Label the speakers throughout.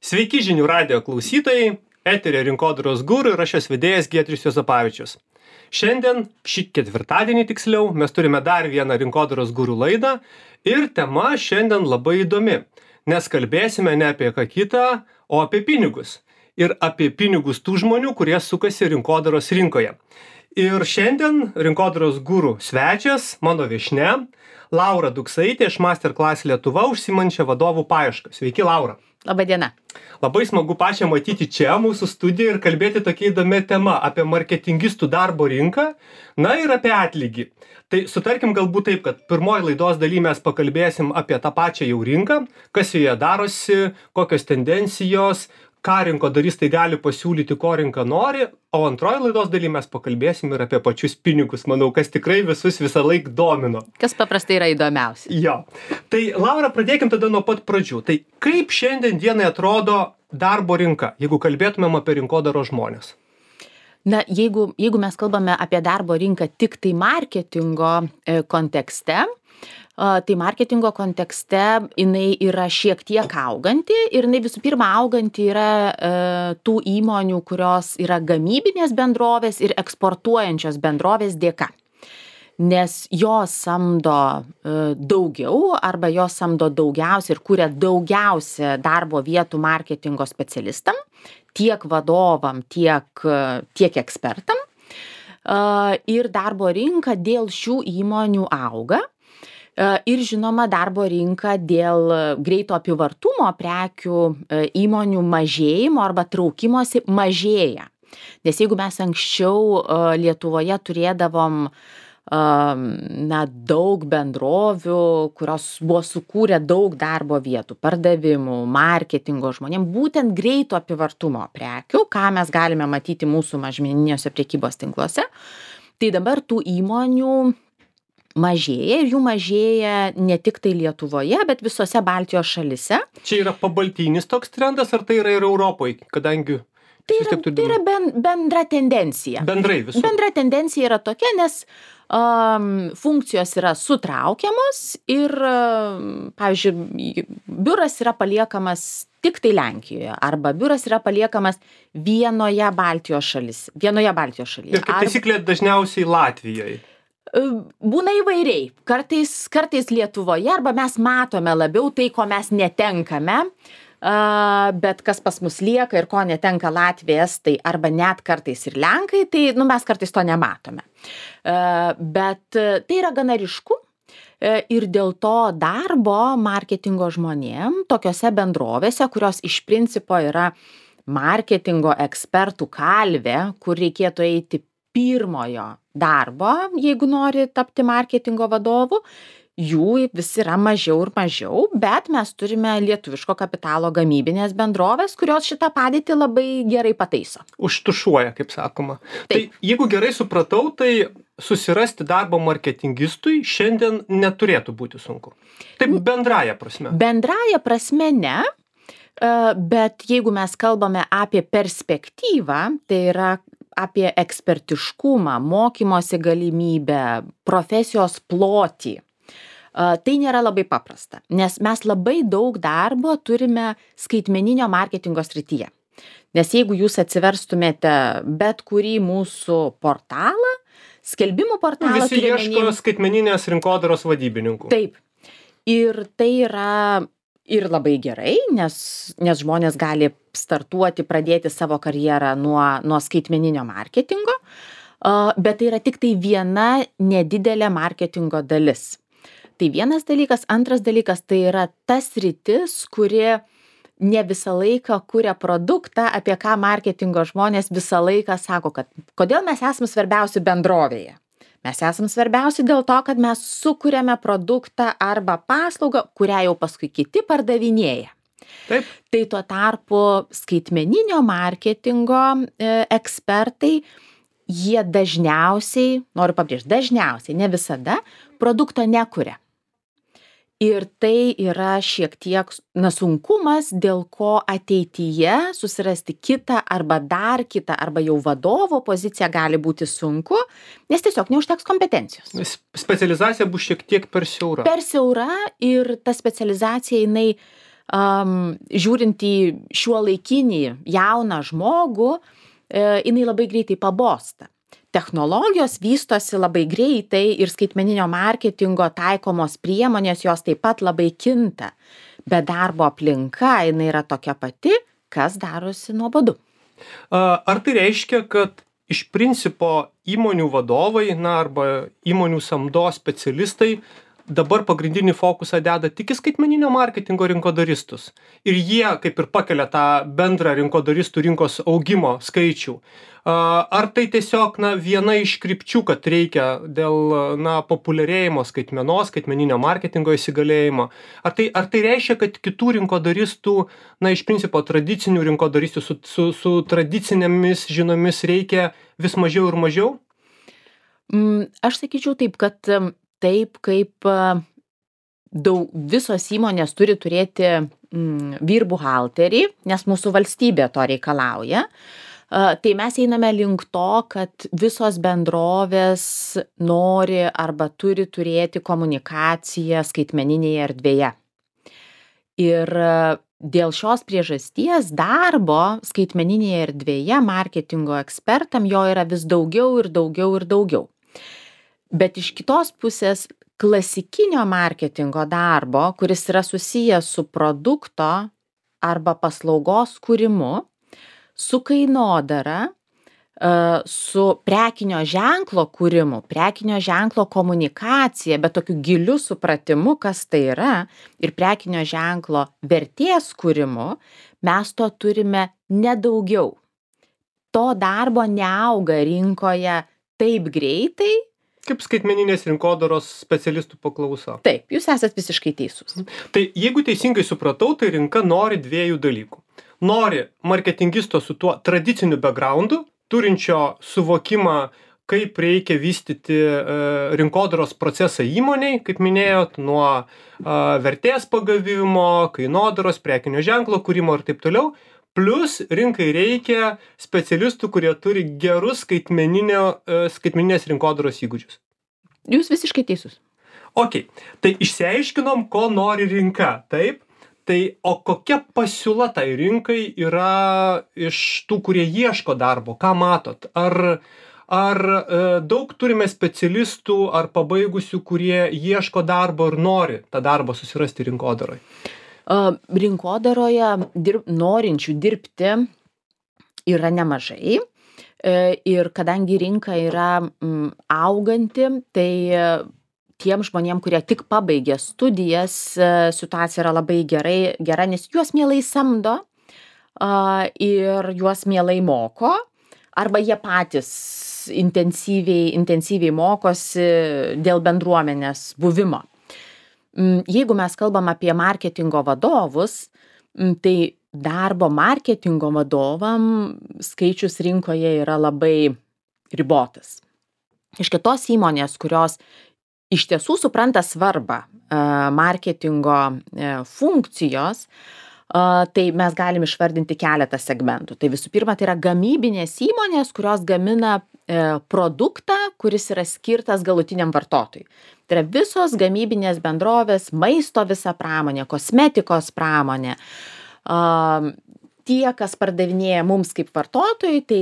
Speaker 1: Sveiki žinių radijo klausytojai, eterio rinkodaros guru ir aš jos vedėjas Giedrius Juozapavičius. Šiandien, šį ketvirtadienį tiksliau, mes turime dar vieną rinkodaros guru laidą ir tema šiandien labai įdomi, nes kalbėsime ne apie ką kitą, o apie pinigus. Ir apie pinigus tų žmonių, kurie sukasi rinkodaros rinkoje. Ir šiandien rinkodaros guru svečias, mano viešnia, Laura Duksaitė iš Masterclass Lietuva užsiimančia vadovų paieškas. Sveiki, Laura.
Speaker 2: Labadiena.
Speaker 1: Labai smagu pačią matyti čia mūsų studiją ir kalbėti tokia įdomia tema apie marketingistų darbo rinką, na ir apie atlygį. Tai sutarkim galbūt taip, kad pirmoji laidos daly mes pakalbėsim apie tą pačią jau rinką, kas joje darosi, kokios tendencijos, ką rinkodaristai gali pasiūlyti, ko rinka nori, o antroji laidos daly mes pakalbėsim ir apie pačius pinigus, manau, kas tikrai visus visą laik domino.
Speaker 2: Kas paprastai yra įdomiausia.
Speaker 1: Jo. Tai Laura, pradėkim tada nuo pat pradžių. Tai kaip šiandien dienai atrodo darbo rinka, jeigu kalbėtumėm apie rinkodaros žmonės?
Speaker 2: Na, jeigu mes kalbame apie darbo rinką tik tai marketingo kontekste, tai marketingo kontekste jinai yra šiek tiek auganti ir jinai visų pirma auganti yra tų įmonių, kurios yra gamybinės bendrovės ir eksportuojančios bendrovės dėka. Nes jos samdo daugiau arba jos samdo daugiausia ir kuria daugiausia darbo vietų marketingo specialistam, tiek vadovam, tiek ekspertam. Ir darbo rinka dėl šių įmonių auga. Ir žinoma, darbo rinka dėl greito apyvartumo prekių įmonių mažėjimo arba traukimosi mažėja. Nes jeigu mes anksčiau Lietuvoje turėdavom daug bendrovių, kurios buvo sukūrę daug darbo vietų, pardavimų, marketingo žmonėm, būtent greito apyvartumo prekių, ką mes galime matyti mūsų mažmeniniuose prekybos tinkluose, tai dabar tų įmonių mažėja ir jų mažėja ne tik tai Lietuvoje, bet visose Baltijos šalyse.
Speaker 1: Čia yra pabaltinis toks trendas, ar tai yra ir Europoje, kadangi...
Speaker 2: Tai yra bendra tendencija.
Speaker 1: Bendrai visų.
Speaker 2: Bendra tendencija yra tokia, nes funkcijos yra sutraukiamos ir, pavyzdžiui, biuras yra paliekamas tik tai Lenkijoje arba biuras yra paliekamas vienoje Baltijos šalyse.
Speaker 1: Ir kaip taisyklė dažniausiai Latvijoje.
Speaker 2: Būna įvairiai. Kartais Lietuvoje arba mes matome labiau tai, ko mes netenkame, bet kas pas mus lieka ir ko netenka Latvija, Estai arba net kartais ir Lenkai, tai mes kartais to nematome. Bet tai yra gana ryšku ir dėl to darbo marketingo žmonėm tokiose bendrovėse, kurios iš principo yra marketingo ekspertų kalvė, kur reikėtų eiti pirmojo darbo, jeigu nori tapti marketingo vadovu, jų vis yra mažiau ir mažiau, bet mes turime lietuviško kapitalo gamybinės bendrovės, kurios šitą padėtį labai gerai pataiso.
Speaker 1: Užtušuoja, kaip sakoma.
Speaker 2: Taip.
Speaker 1: Tai jeigu gerai supratau, tai susirasti darbą marketingistui šiandien neturėtų būti sunku. Taip bendraja prasme.
Speaker 2: Bendraja prasme ne, bet jeigu mes kalbame apie perspektyvą, tai yra apie ekspertiškumą, mokymosi galimybę, profesijos plotį. Tai nėra labai paprasta, nes mes labai daug darbo turime skaitmeninio marketingo srityje. Nes jeigu jūs atsiverstumėte bet kurį mūsų portalą, skelbimų portalą...
Speaker 1: Visi ieško skaitmeninės rinkodaros vadybininkų.
Speaker 2: Taip. Ir tai yra ir labai gerai, nes žmonės gali startuoti, pradėti savo karjerą nuo skaitmeninio marketingo, bet tai yra tik tai viena nedidelė marketingo dalis. Tai vienas dalykas. Antras dalykas tai yra tas sritis, kuri ne visą laiką kuria produktą, apie ką marketingo žmonės visą laiką sako, kad kodėl mes esame svarbiausi bendrovėje. Mes esame svarbiausi dėl to, kad mes sukuriame produktą arba paslaugą, kurią jau paskui kiti pardavinėja.
Speaker 1: Taip.
Speaker 2: Tai tuo tarpu skaitmeninio marketingo ekspertai, jie dažniausiai, noriu pabrėžti, dažniausiai, ne visada, produkto nekuria. Ir tai yra šiek tiek sunkumas, dėl ko ateityje susirasti kitą arba dar kitą arba jau vadovo poziciją gali būti sunku, nes tiesiog neužteks kompetencijos.
Speaker 1: Specializacija bus šiek tiek per siaura.
Speaker 2: Per siaura ir ta specializacija jinai žiūrint į šiuolaikinį jauną žmogų, jinai labai greitai pabosta. Technologijos vystosi labai greitai ir skaitmeninio marketingo taikomos priemonės jos taip pat labai kinta. Bet darbo aplinka jinai yra tokia pati, kas darosi nuobodu.
Speaker 1: Ar tai reiškia, kad iš principo įmonių vadovai, arba įmonių samdos specialistai dabar pagrindinį fokusą deda tik į skaitmeninio marketingo rinkodaristus. Ir jie kaip ir pakelia tą bendrą rinkodaristų rinkos augimo skaičių. Ar tai tiesiog viena iš krypčių, kad reikia dėl populiarėjimo skaitmeninio marketingo įsigalėjimo? Ar tai reiškia, kad kitų rinkodaristų, iš principo tradicinių rinkodaristų su tradicinėmis žinomis reikia vis mažiau ir mažiau?
Speaker 2: Aš sakyčiau taip, kad taip kaip visos įmonės turi turėti vyrbuhalterį, nes mūsų valstybė to reikalauja, tai mes einame link to, kad visos bendrovės nori arba turi turėti komunikaciją skaitmeninėje erdvėje. Ir dėl šios priežasties darbo skaitmeninėje erdvėje marketingo ekspertam jo yra vis daugiau ir daugiau ir daugiau. Bet iš kitos pusės klasikinio marketingo darbo, kuris yra susijęs su produkto arba paslaugos kūrimu, su kainodara, su prekinio ženklo kūrimu, prekinio ženklo komunikacija, bet tokiu giliu supratimu, kas tai yra, ir prekinio ženklo vertės kūrimu, mes to turime nedaugiau. To darbo neauga rinkoje taip greitai.
Speaker 1: Kaip skaitmeninės rinkodaros specialistų paklausa.
Speaker 2: Taip, jūs esat visiškai teisus.
Speaker 1: Tai jeigu teisingai supratau, tai rinka nori dviejų dalykų. Nori marketingisto su tuo tradiciniu backgroundu, turinčio suvokimą, kaip reikia vystyti rinkodaros procesą įmonei, kaip minėjot, nuo vertės pagavimo, kainodaros, prekinio ženklo kūrimo ir taip toliau. Plus rinkai reikia specialistų, kurie turi gerus skaitmeninės rinkodaros įgūdžius.
Speaker 2: Jūs visiškai teisus.
Speaker 1: Ok, tai išsiaiškinom, ko nori rinka, taip? Tai o kokia pasiūla tai rinkai yra iš tų, kurie ieško darbo? Ką matot? Ar daug turime specialistų ar pabaigusių, kurie ieško darbo ir nori tą darbą susirasti rinkodarai?
Speaker 2: Rinkodaroje norinčių dirbti yra nemažai ir kadangi rinka yra auganti, tai tiem žmonėm, kurie tik pabaigė studijas, situacija yra labai gera, nes juos mielai samdo ir juos mielai moko, arba jie patys intensyviai mokosi dėl bendruomenės buvimo. Jeigu mes kalbam apie marketingo vadovus, tai darbo marketingo vadovam skaičius rinkoje yra labai ribotas. Iš kitos įmonės, kurios iš tiesų supranta svarbą marketingo funkcijos, tai mes galim išvardinti keletą segmentų. Tai visų pirma, tai yra gamybinės įmonės, kurios gamina produktą, kuris yra skirtas galutiniam vartotojui. Tai yra visos gamybinės bendrovės, maisto visa pramonė, kosmetikos pramonė. Tie, kas pardavinėja mums kaip vartotojai, tai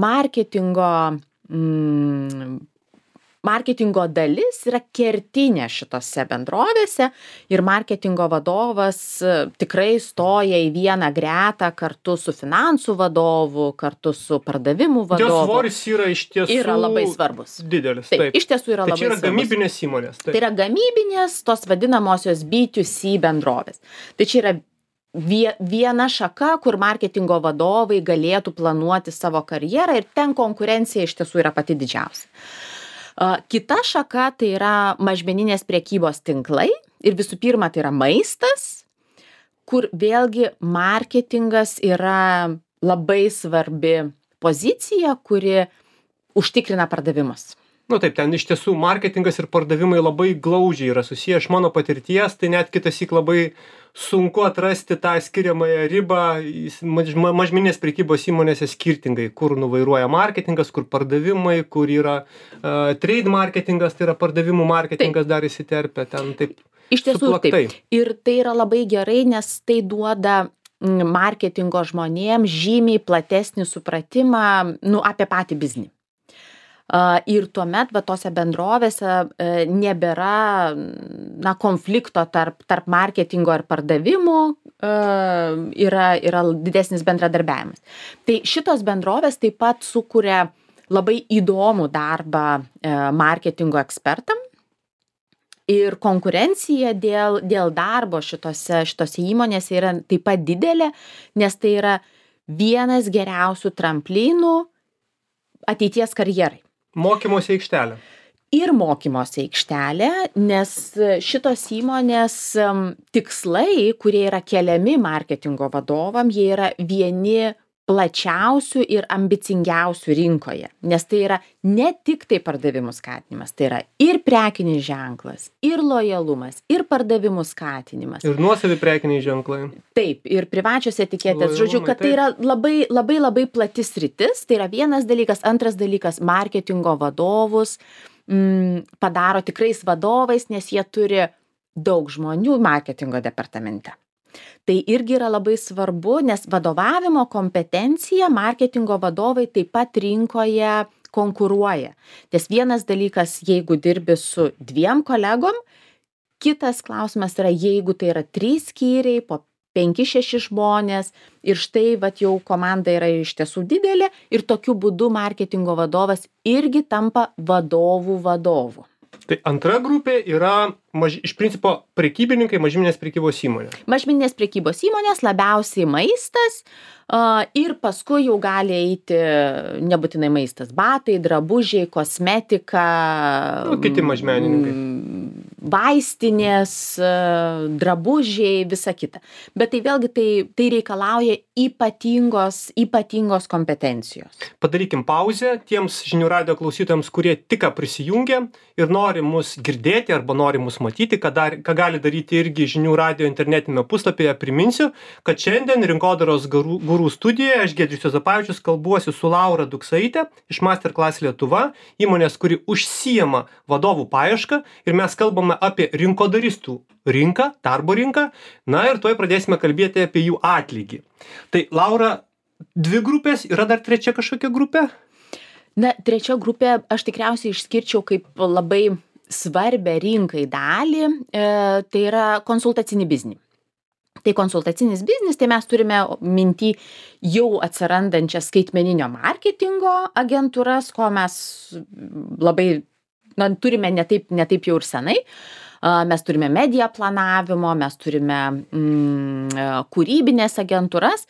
Speaker 2: marketingo dalis yra kertinė šitose bendrovėse ir marketingo vadovas tikrai stoja į vieną gretą kartu su finansų vadovu, kartu su pardavimų vadovu.
Speaker 1: Jo svoris yra iš tiesų
Speaker 2: yra labai svarbus.
Speaker 1: Didelis.
Speaker 2: Taip, iš tiesų yra labai svarbus.
Speaker 1: Tai čia yra gamybinės įmonės. Taip.
Speaker 2: Tai yra gamybinės, tos vadinamosios B2C bendrovės. Tai čia yra viena šaka, kur marketingo vadovai galėtų planuoti savo karjerą ir ten konkurencija iš tiesų yra pati didžiausia. Kita šaka tai yra mažmeninės prekybos tinklai ir visų pirma tai yra maistas, kur vėlgi marketingas yra labai svarbi pozicija, kuri užtikrina pardavimus.
Speaker 1: Taip, ten iš tiesų marketingas ir pardavimai labai glaudžiai yra susiję. Iš mano patirties, tai net kitąsyk labai sunku atrasti tą skiriamąją ribą mažmeninės prekybos įmonėse skirtingai, kur nuvairuoja marketingas, kur pardavimai, kur yra trade marketingas, tai yra pardavimų marketingas dar įsiterpia ten taip.
Speaker 2: Iš tiesų
Speaker 1: suplaktai.
Speaker 2: taip. Ir tai yra labai gerai, nes tai duoda marketingo žmonėms žymiai platesnį supratimą apie patį biznį. Ir tuomet tose bendrovėse nebėra konflikto tarp marketingo ir pardavimų, yra didesnis bendradarbiavimas. Tai šitos bendrovės taip pat sukuria labai įdomų darbą marketingo ekspertam. Ir konkurencija dėl darbo šitose įmonėse yra taip pat didelė, nes tai yra vienas geriausių tramplynų ateities karjerai.
Speaker 1: Mokymosi aikštelė.
Speaker 2: Ir mokymosi aikštelė, nes šitos įmonės tikslai, kurie yra keliami marketingo vadovam, jie yra vieni plačiausių ir ambicingiausių rinkoje, nes tai yra ne tik tai pardavimų skatinimas, tai yra ir prekinis ženklas, ir lojalumas, ir pardavimų skatinimas.
Speaker 1: Ir nuosavi prekiniai ženklai.
Speaker 2: Taip, ir privačios etiketės, žodžiu, kad tai yra labai plati sritis, tai yra vienas dalykas, antras dalykas, marketingo vadovus padaro tikrais vadovais, nes jie turi daug žmonių marketingo departamente. Tai irgi yra labai svarbu, nes vadovavimo kompetencija marketingo vadovai taip pat rinkoje konkuruoja. Ties vienas dalykas, jeigu dirbi su 2 kolegom, kitas klausimas yra, jeigu tai yra 3 skyriai, po 5-6 žmonės ir štai jau komanda yra iš tiesų didelė ir tokiu būdu marketingo vadovas irgi tampa vadovų vadovu.
Speaker 1: Tai antra grupė yra iš principo prekybininkai, mažmeninės prekybos įmonės.
Speaker 2: Mažmeninės prekybos įmonės labiausiai maistas ir paskui jau gali eiti nebūtinai maistas, batai, drabužiai, kosmetika,
Speaker 1: kiti mažmenininkai.
Speaker 2: Vaistinės, drabužiai, visa kita. Bet tai vėlgi tai reikalauja ypatingos kompetencijos.
Speaker 1: Padarykim pauzę tiems žinių radijo klausytojams, kurie tik prisijungė ir nori mus girdėti arba nori mus matyti, ką gali daryti irgi žinių radijo internetinėme puslapyje. Priminsiu, kad šiandien Rinkodaros gurų studijoje aš Giedrius Juozapavičius kalbuosi su Laura Duksaite iš Masterclass Lietuva, įmonės, kuri užsijama vadovų paiešką, ir mes kalbame apie rinkodaristų rinką, darbo rinką, ir tuoj pradėsime kalbėti apie jų atlygį. Tai Laura, 2 grupės, yra dar 3 kažkokia grupė?
Speaker 2: Trečia grupė aš tikriausiai išskirčiau kaip labai svarbę rinkai dalį, tai yra konsultacinį biznį. Tai konsultacinis biznis, tai mes turime minty jau atsirandančias skaitmeninio marketingo agentūras, ko mes labai turime ne taip jau ir senai. Mes turime media planavimo, mes turime kūrybinės agentūras,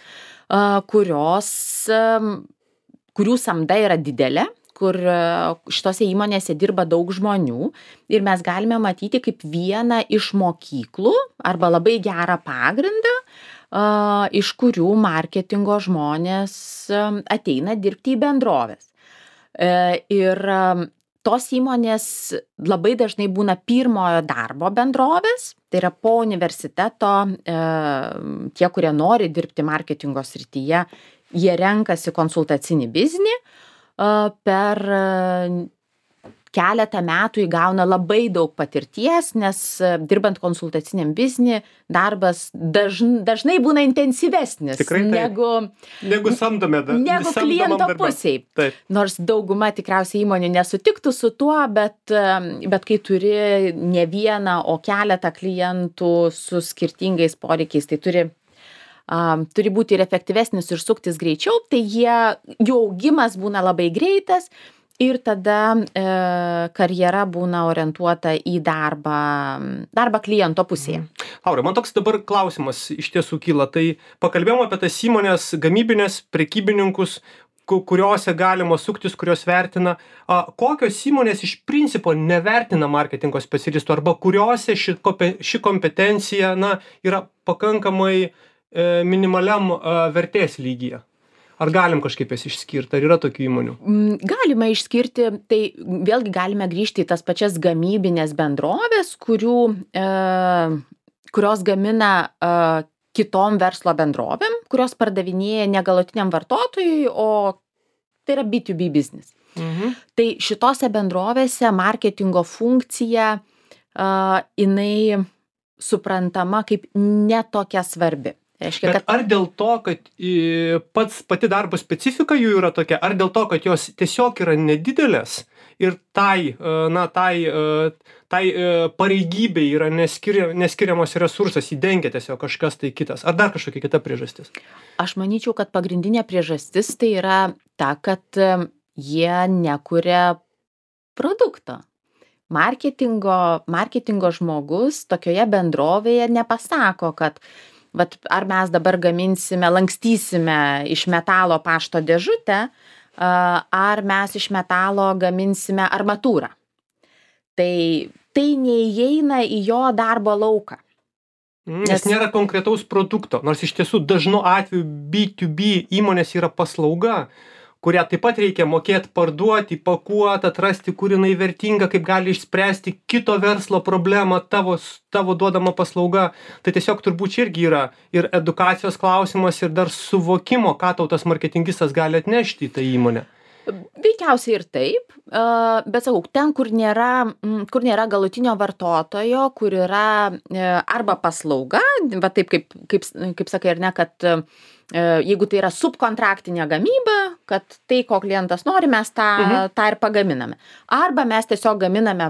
Speaker 2: kurių samda yra didelė, kur šitose įmonėse dirba daug žmonių ir mes galime matyti kaip vieną iš mokyklų arba labai gerą pagrindą, iš kurių marketingo žmonės ateina dirbti į bendroves. Ir tos įmonės labai dažnai būna pirmojo darbo bendrovės, tai yra po universiteto, tie, kurie nori dirbti marketingo srityje, jie renkasi konsultacinį biznį, per keletą metų įgauna labai daug patirties, nes dirbant konsultaciniam biznį darbas dažnai būna intensyvesnis
Speaker 1: negu samdome
Speaker 2: negu kliento pusėj. Nors dauguma tikriausiai įmonių nesutiktų su tuo, bet kai turi ne vieną, o keletą klientų su skirtingais poreikiais, tai turi būti ir efektyvesnis ir suktis greičiau, tai jų augimas būna labai greitas ir tada karjera būna orientuota į darbą kliento pusėje.
Speaker 1: Laura, man toks dabar klausimas iš tiesų kyla. Tai pakalbėjom apie tas įmonės gamybinės, prekybininkus, kuriuose galima suktis, kurios vertina. Kokios įmonės iš principo nevertina marketingo specialistų arba kuriuose ši kompetencija yra pakankamai minimaliam vertės lygyje? Ar galim kažkaip jas išskirti? Ar yra tokių įmonių?
Speaker 2: Galima išskirti, tai vėlgi galime grįžti į tas pačias gamybinės bendrovės, kurios gamina kitom verslo bendrovėm, kurios pardavinėja ne galutiniam vartotojui, o tai yra B2B biznis. Tai šitose bendrovėse marketingo funkcija, jinai suprantama kaip netokia svarbi. Reiškia,
Speaker 1: Bet ar dėl to, kad pati darbo specifika jų yra tokia, ar dėl to, kad jos tiesiog yra nedidelės ir tai pareigybei yra neskiriamas resursas, įdengia tiesiog kažkas tai kitas, ar dar kažkokia kita priežastis?
Speaker 2: Aš manyčiau, kad pagrindinė priežastis tai yra ta, kad jie nekuria produkto. Marketingo žmogus tokioje bendrovėje nepasako, kad ar mes dabar lankstysime iš metalo pašto dėžutę, ar mes iš metalo gaminsime armatūrą. Tai neįeina į jo darbo lauką.
Speaker 1: Nes nėra konkretaus produkto, nors iš tiesų dažnu atveju B2B įmonės yra paslauga, kurią taip pat reikia mokėti parduoti, pakuoti, atrasti, kur jinai vertinga, kaip gali išspręsti kito verslo problemą, tavo duodama paslauga. Tai tiesiog turbūt čia irgi yra ir edukacijos klausimas, ir dar suvokimo, ką tau tas marketingistas gali atnešti į tą įmonę.
Speaker 2: Veikiausiai ir taip, bet sakau, ten, kur nėra galutinio vartotojo, kur yra arba paslauga, va taip kaip sakai, ar ne, kad jeigu tai yra subkontraktinė gamyba, kad tai, ko klientas nori, mes tą ir pagaminame. Arba mes tiesiog gaminame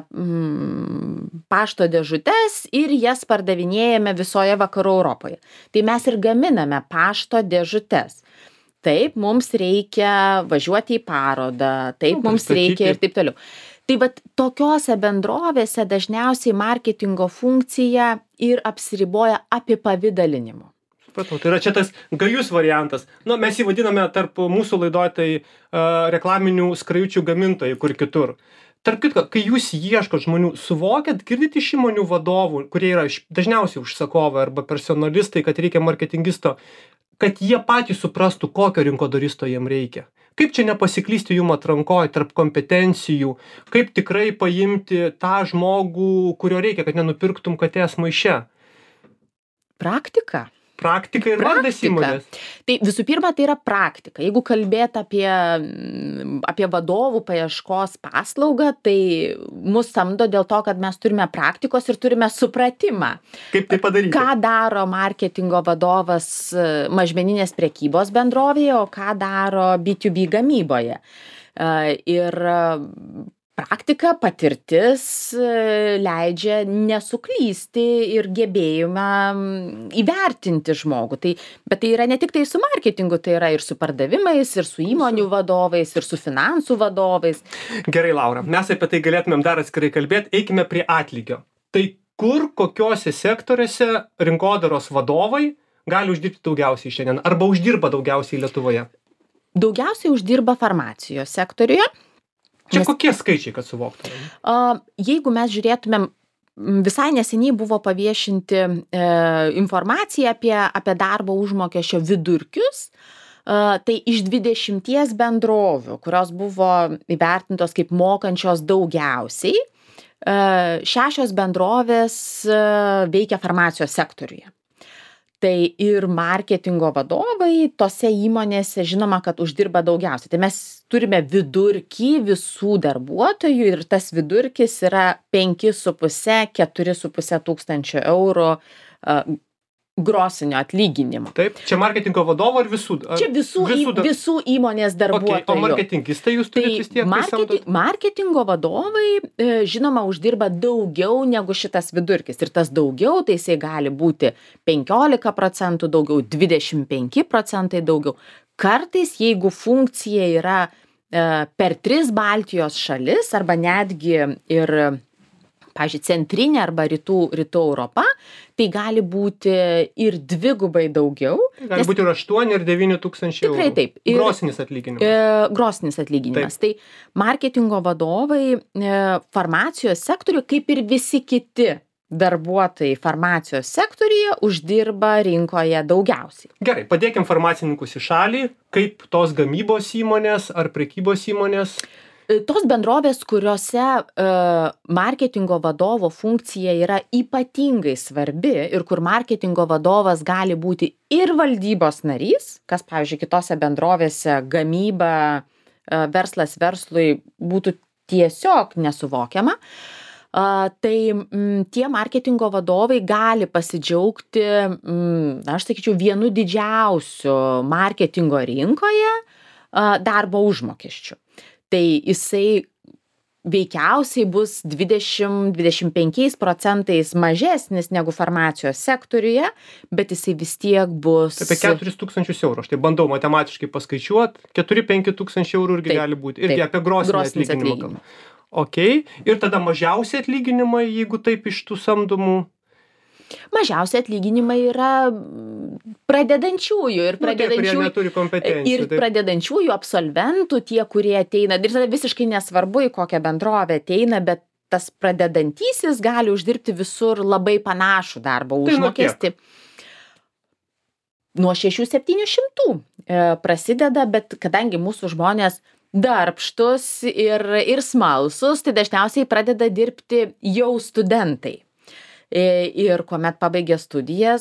Speaker 2: pašto dėžutes ir jas pardavinėjame visoje vakarų Europoje. Tai mes ir gaminame pašto dėžutes. Taip, mums reikia važiuoti į parodą, taip, mums reikia ir taip toliau. Tai vat tokiose bendrovėse dažniausiai marketingo funkcija ir apsiriboja apipavidalinimu.
Speaker 1: Supratau, tai yra čia tas gajus variantas. Mes jį vadiname tarp mūsų laidoje tai reklaminių skrajučių gamintojai, kur kitur. Tarp kitko, kai jūs ieškot žmonių, suvokėt, girdite iš įmonių vadovų, kurie yra dažniausiai užsakovai arba personalistai, kad reikia marketingisto, kad jie patys suprastų, kokio rinkodaristo jiem reikia. Kaip čia nepasiklysti jum atrankoje tarp kompetencijų, kaip tikrai paimti tą žmogų, kurio reikia, kad nenupirktum katės maiše?
Speaker 2: Praktika
Speaker 1: ir vardas įmonės.
Speaker 2: Tai visų pirma, tai yra praktika. Jeigu kalbėt apie vadovų paieškos paslaugą, tai mus samdo dėl to, kad mes turime praktikos ir turime supratimą.
Speaker 1: Kaip tai padaryti?
Speaker 2: Ką daro marketingo vadovas mažmeninės prekybos bendrovėje, o ką daro B2B gamyboje. Ir praktika, patirtis leidžia nesuklysti ir gebėjimą įvertinti žmogų. Bet tai yra ne tik tai su marketingu, tai yra ir su pardavimais, ir su įmonių vadovais, ir su finansų vadovais.
Speaker 1: Gerai, Laura, mes apie tai galėtumėm dar atskirai kalbėti, eikime prie atlygio. Tai kur, kokiuose sektoriuose rinkodaros vadovai gali uždirbti daugiausiai šiandien, arba uždirba daugiausiai Lietuvoje?
Speaker 2: Daugiausiai uždirba farmacijos sektoriuje.
Speaker 1: Čia kokie skaičiai, kad suvoktume?
Speaker 2: Jeigu mes žiūrėtumėm, visai neseniai buvo paviešinti informacija apie darbo užmokesčio vidurkius, tai iš 20 bendrovių, kurios buvo įvertintos kaip mokančios daugiausiai, 6 bendrovės veikia farmacijos sektoriuje. Tai ir marketingo vadovai tose įmonėse žinoma, kad uždirba daugiausiai. Tai mes turime vidurkį visų darbuotojų ir tas vidurkis yra 5,5–4,5 tūkstančio eurų grosinio atlyginimo.
Speaker 1: Taip, čia marketingo vadovo ar visų?
Speaker 2: Čia visų įmonės darbuotojų.
Speaker 1: O marketingistai jūs turite vis tiek?
Speaker 2: Marketingo vadovai, žinoma, uždirba daugiau negu šitas vidurkis. Ir tas daugiau, tai jisai gali būti 15% daugiau, 25% daugiau. Kartais, jeigu funkcija yra per 3 Baltijos šalis arba netgi ir pavyzdžiui, centrinė arba rytų Europa, tai gali būti ir dvigubai daugiau.
Speaker 1: Gali būti ir 8 ir 9 tūkstančių eurų.
Speaker 2: Tikrai taip.
Speaker 1: Grosinis atlyginimas.
Speaker 2: Grosinis atlyginimas. Taip. Tai marketingo vadovai farmacijos sektoriuje, kaip ir visi kiti darbuotojai farmacijos sektoriuje, uždirba rinkoje daugiausiai.
Speaker 1: Gerai, padėkim farmacininkus į šalį, kaip tos gamybos įmonės ar prekybos įmonės.
Speaker 2: Tos bendrovės, kuriuose marketingo vadovo funkcija yra ypatingai svarbi ir kur marketingo vadovas gali būti ir valdybos narys, kas, pavyzdžiui, kitose bendrovėse gamyba, verslas verslui būtų tiesiog nesuvokiama, Tai tie marketingo vadovai gali pasidžiaugti, aš sakyčiau, vienu didžiausių marketingo rinkoje darbo užmokesčių. Tai jisai veikiausiai bus 20–25% mažesnis negu farmacijos sektoriuje, bet jisai vis tiek bus...
Speaker 1: Apie 4 tūkstančius eurų. Aš tai bandau matematiškai paskaičiuoti. 4–5 tūkstančiai eurų irgi gali būti. Irgi apie grosinį atlyginimą. Ok. Ir tada mažiausiai atlyginimai, jeigu taip iš tų samdomų...
Speaker 2: Mažiausi atlyginimai yra pradedančiųjų ir pradedančiųjų absolventų, tie, kurie ateina, ir tada visiškai nesvarbu, į kokią bendrovę ateina, bet tas pradedantysis gali uždirbti visur labai panašų darbo užmokestį. Nuo 600–700 prasideda, bet kadangi mūsų žmonės darbštus ir smalsus, tai dažniausiai pradeda dirbti jau studentai. Ir kuomet pabaigia studijas,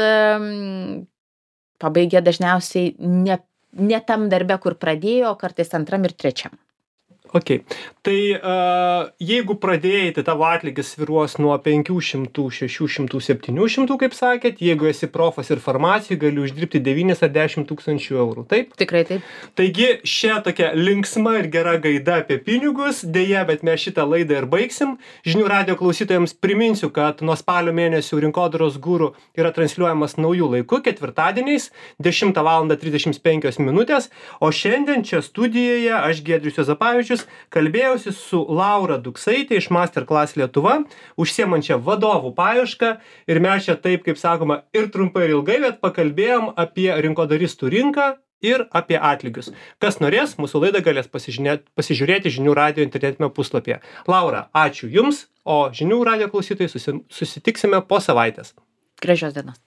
Speaker 2: pabaigia dažniausiai ne tam darbe, kur pradėjo, kartais antram ir trečiam.
Speaker 1: Ok. Tai jeigu pradėjai, tai tavo atlygis svyruos nuo 500, 600, 700, kaip sakėt, jeigu esi profas ir farmacijai, gali uždirbti 9 ar 10 tūkstančių eurų, taip?
Speaker 2: Tikrai taip.
Speaker 1: Taigi šia tokia linksma ir gera gaida apie pinigus, dėja, bet mes šitą laidą ir baigsim. Žinių radijo klausytojams priminsiu, kad nuo spalio mėnesių Rinkodaros guru yra transliuojamas naujų laikų, ketvirtadieniais, 10:35 minutės, o šiandien čia studijoje aš Giedrius Juozapavičius kalbėjausi su Laura Duksaitė iš Masterclass Lietuva, užsiemančia vadovų paiešką, ir mes čia taip, kaip sakoma, ir trumpai ir ilgai, bet pakalbėjom apie rinkodaristų rinką ir apie atlygius. Kas norės, mūsų laidą galės pasižiūrėti Žinių radijo internetinėme puslapyje. Laura, ačiū Jums, o Žinių radijo klausytojai susitiksime po savaitės.
Speaker 2: Gražios dienos.